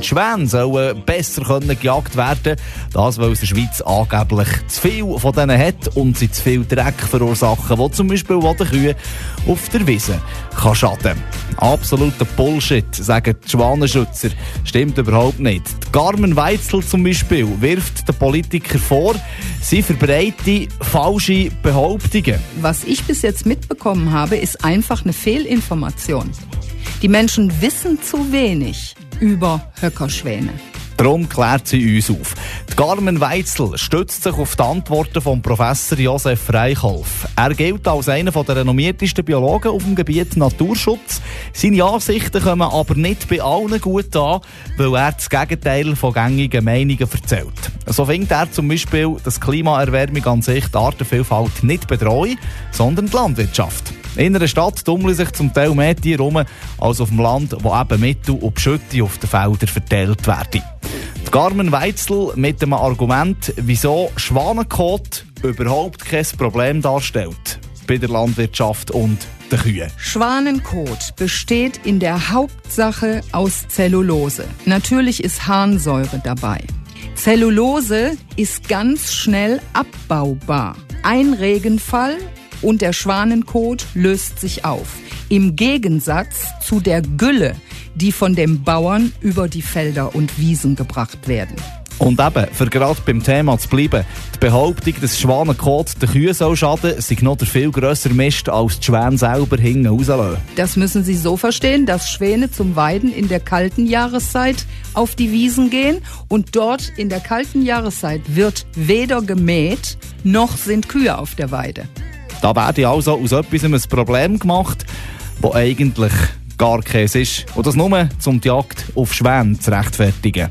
Schwäne sollen besser gejagt werden. Das, weil es in der Schweiz angeblich zu viel von denen hat und sie zu viel Dreck verursachen, wo zum Beispiel den Kühen auf der Wiese kann schaden. Absoluter Bullshit, sagen die Schwanenschützer. Stimmt überhaupt nicht. Die Carmen Weitzel zum Beispiel wirft den Politikern vor, sie verbreiten falsche Behauptungen. Was ich bis jetzt mitbekommen habe, ist einfach eine Fehlinformation. Die Menschen wissen zu wenig über Höckerschwäne. Darum klärt sie uns auf. Die Carmen Weitzel stützt sich auf die Antworten von Professor Josef Reichholf. Er gilt als einer der renommiertesten Biologen auf dem Gebiet Naturschutz. Seine Ansichten kommen aber nicht bei allen gut an, weil er das Gegenteil von gängigen Meinungen erzählt. So findet er zum Beispiel, dass Klimaerwärmung an sich die Artenvielfalt nicht bedrohe, sondern die Landwirtschaft. In einer Stadt tummeln sich zum Teil mehr Tiere rum als auf dem Land, wo eben Mittel und Beschütte auf den Feldern verteilt werden. Die Carmen Weitzel mit dem Argument, wieso Schwanenkot überhaupt kein Problem darstellt bei der Landwirtschaft und den Kühen. Schwanenkot besteht in der Hauptsache aus Zellulose. Natürlich ist Harnsäure dabei. Zellulose ist ganz schnell abbaubar. Ein Regenfall und der Schwanenkot löst sich auf. Im Gegensatz zu der Gülle, die von den Bauern über die Felder und Wiesen gebracht werden. Und eben, für gerade beim Thema zu bleiben, die Behauptung, dass Schwanenkot den Kühen schaden soll, sei noch der viel grösser Mist, als die Schwäne selber hinten rauslassen. Das müssen Sie so verstehen, dass Schwäne zum Weiden in der kalten Jahreszeit auf die Wiesen gehen und dort in der kalten Jahreszeit wird weder gemäht, noch sind Kühe auf der Weide. Da werde also aus etwas ein Problem gemacht, das eigentlich gar keins ist. Und das nur, um die Jagd auf Schwäne zu rechtfertigen.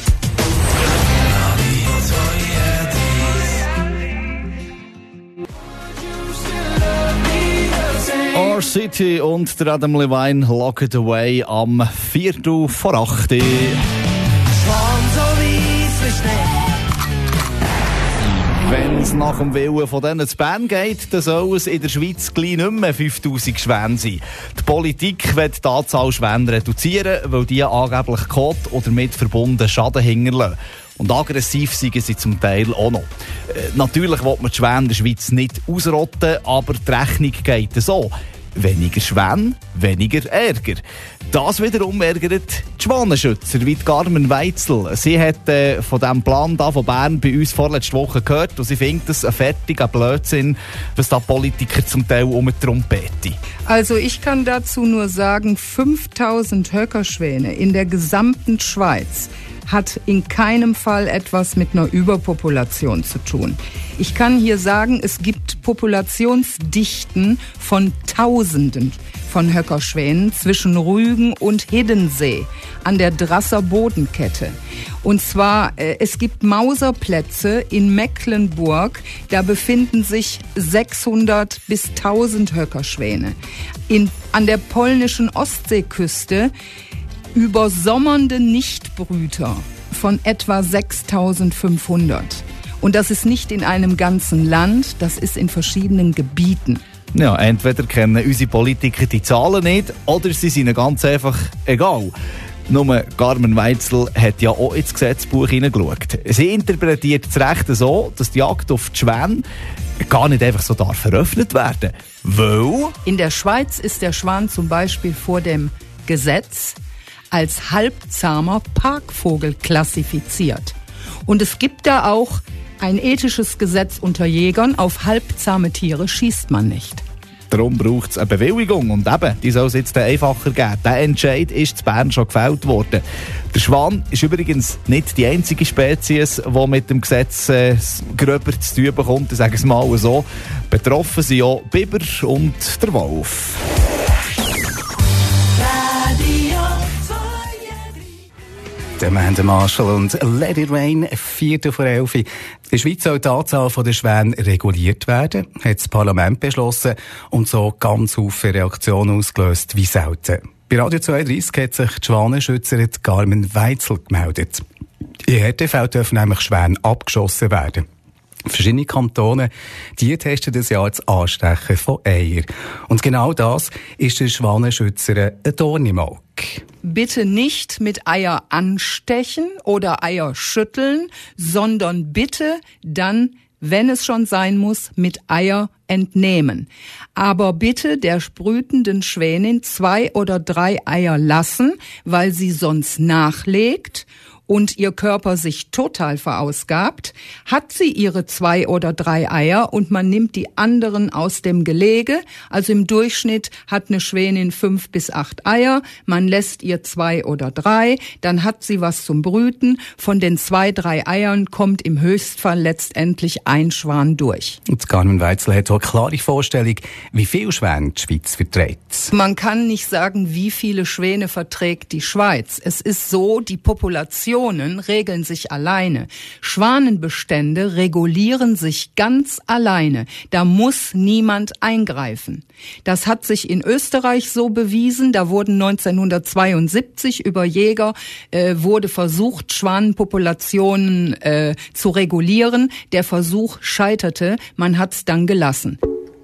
Our City und der Adam Levine Lock It Away am 7:45. Wenn es nach dem Willen von denen zu Bern geht, dann soll es in der Schweiz gleich nicht mehr 5000 Schwäne sein. Die Politik will die Anzahl Schwäne reduzieren, weil die angeblich Kot oder damit verbunden Schaden hinterlassen. Und aggressiv sind sie zum Teil auch noch. Natürlich will man die Schwäne in der Schweiz nicht ausrotten, aber die Rechnung geht so. Weniger Schwäne, weniger Ärger. Das wiederum ärgert die Schwanenschützer, wie die Carmen Weitzel. Sie hat von diesem Plan da von Bern bei uns vorletzte Woche gehört und sie findet es ein fertiger Blödsinn, was da Politiker zum Teil um die Trompete. Also ich kann dazu nur sagen, 5000 Höckerschwäne in der gesamten Schweiz hat in keinem Fall etwas mit einer Überpopulation zu tun. Ich kann hier sagen, es gibt Populationsdichten von Tausenden von Höckerschwänen zwischen Rügen und Hiddensee an der Drasser Bodenkette. Und zwar, es gibt Mauserplätze in Mecklenburg, da befinden sich 600 bis 1000 Höckerschwäne. An der polnischen Ostseeküste übersommernde Nichtbrüter von etwa 6500. Und das ist nicht in einem ganzen Land, das ist in verschiedenen Gebieten. Ja, entweder kennen unsere Politiker die Zahlen nicht oder sie sind ihnen ganz einfach egal. Nur Carmen Weitzel hat ja auch ins Gesetzbuch hineingeschaut. Sie interpretiert das Recht so, dass die Jagd auf die Schwäne gar nicht einfach so veröffentlicht werden. Weil in der Schweiz ist der Schwan zum Beispiel vor dem Gesetz als halbzahmer Parkvogel klassifiziert. Und es gibt da auch ein ethisches Gesetz unter Jägern, auf halbzahme Tiere schießt man nicht. Darum braucht es eine Bewilligung und eben, die soll es jetzt einfacher geben. Der Entscheid ist in Bern schon gefällt worden. Der Schwan ist übrigens nicht die einzige Spezies, die mit dem Gesetz gröber zu tun bekommt, sagen wir es mal so. Betroffen sind auch Biber und der Wolf. Der Amanda Marshall und Let It Rain, 11:04. In der Schweiz soll die Anzahl der Schwäne reguliert werden, hat das Parlament beschlossen und so ganz viele Reaktionen ausgelöst wie selten. Bei Radio 32 hat sich die Schwanenschützerin Carmen Weitzel gemeldet. In Härtefeld dürfen nämlich Schwäne abgeschossen werden. Verschiedene Kantone, die testen das Jahr das Anstechen von Eiern. Und genau das ist der Schwanenschützer ein Dorn im Auge. Bitte nicht mit Eier anstechen oder Eier schütteln, sondern bitte dann, wenn es schon sein muss, mit Eier entnehmen. Aber bitte der brütenden Schwänin 2 oder 3 Eier lassen, weil sie sonst nachlegt und ihr Körper sich total verausgabt. Hat sie ihre 2 oder 3 Eier und man nimmt die anderen aus dem Gelege, also im Durchschnitt hat eine Schwänin 5 bis 8 Eier, man lässt ihr 2 oder 3, dann hat sie was zum Brüten. Von den 2, 3 Eiern kommt im Höchstfall letztendlich ein Schwan durch. Und Carmen Weitzel hat auch eine klare Vorstellung, wie viele Schwäne die Schweiz verträgt. Man kann nicht sagen, wie viele Schwäne verträgt die Schweiz. Es ist so, die Population regeln sich alleine. Schwanenbestände regulieren sich ganz alleine. Da muss niemand eingreifen. Das hat sich in Österreich so bewiesen. Da wurden 1972 über Jäger wurde versucht, Schwanenpopulationen zu regulieren. Der Versuch scheiterte. Man hat es dann gelassen.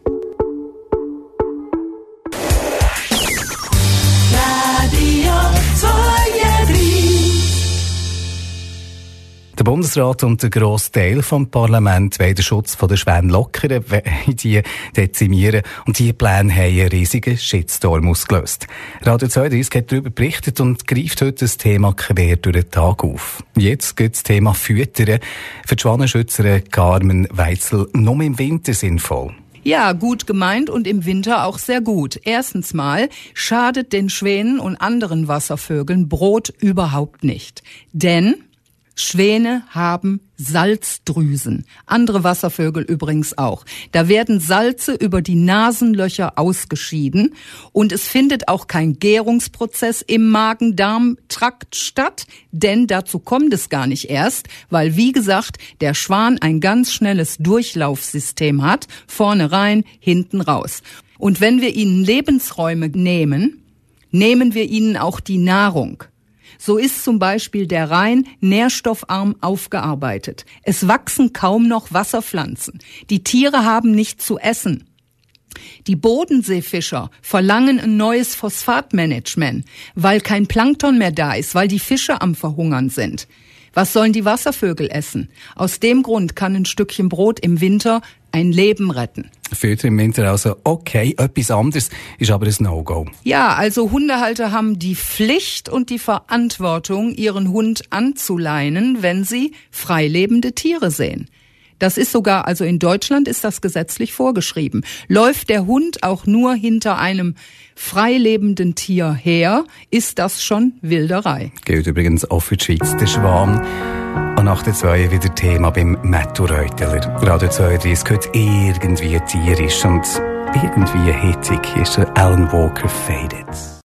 Der Bundesrat und der grosse Teil vom Parlament wollen den Schutz der Schwäne lockern, wollen die dezimieren. Und diese Pläne haben einen riesigen Shitstorm ausgelöst. Radio 32 hat darüber berichtet und greift heute das Thema quer durch den Tag auf. Jetzt geht das Thema Füttern für die Schwanenschützerin Carmen Weitzel nur im Winter sinnvoll. Ja, gut gemeint und im Winter auch sehr gut. Erstens mal schadet den Schwänen und anderen Wasservögeln Brot überhaupt nicht. Denn Schwäne haben Salzdrüsen. Andere Wasservögel übrigens auch. Da werden Salze über die Nasenlöcher ausgeschieden und es findet auch kein Gärungsprozess im Magen-Darm-Trakt statt, denn dazu kommt es gar nicht erst, weil, wie gesagt, der Schwan ein ganz schnelles Durchlaufsystem hat, vorne rein, hinten raus. Und wenn wir ihnen Lebensräume nehmen, nehmen wir ihnen auch die Nahrung. So ist zum Beispiel der Rhein nährstoffarm aufgearbeitet. Es wachsen kaum noch Wasserpflanzen. Die Tiere haben nichts zu essen. Die Bodenseefischer verlangen ein neues Phosphatmanagement, weil kein Plankton mehr da ist, weil die Fische am Verhungern sind. Was sollen die Wasservögel essen? Aus dem Grund kann ein Stückchen Brot im Winter ein Leben retten. Fütter im Winter also okay, etwas anderes ist aber ein No-Go. Ja, also Hundehalter haben die Pflicht und die Verantwortung, ihren Hund anzuleinen, wenn sie freilebende Tiere sehen. Das ist sogar, also in Deutschland ist das gesetzlich vorgeschrieben. Läuft der Hund auch nur hinter einem freilebenden Tier her, ist das schon Wilderei. Gilt übrigens auch für die Schweiz, der Schwan. Und nach der 2 wieder Thema beim Matthew Reuteler. Radio 32 gehört irgendwie tierisch und irgendwie hitzig. Hier ist der Alan Walker Faded.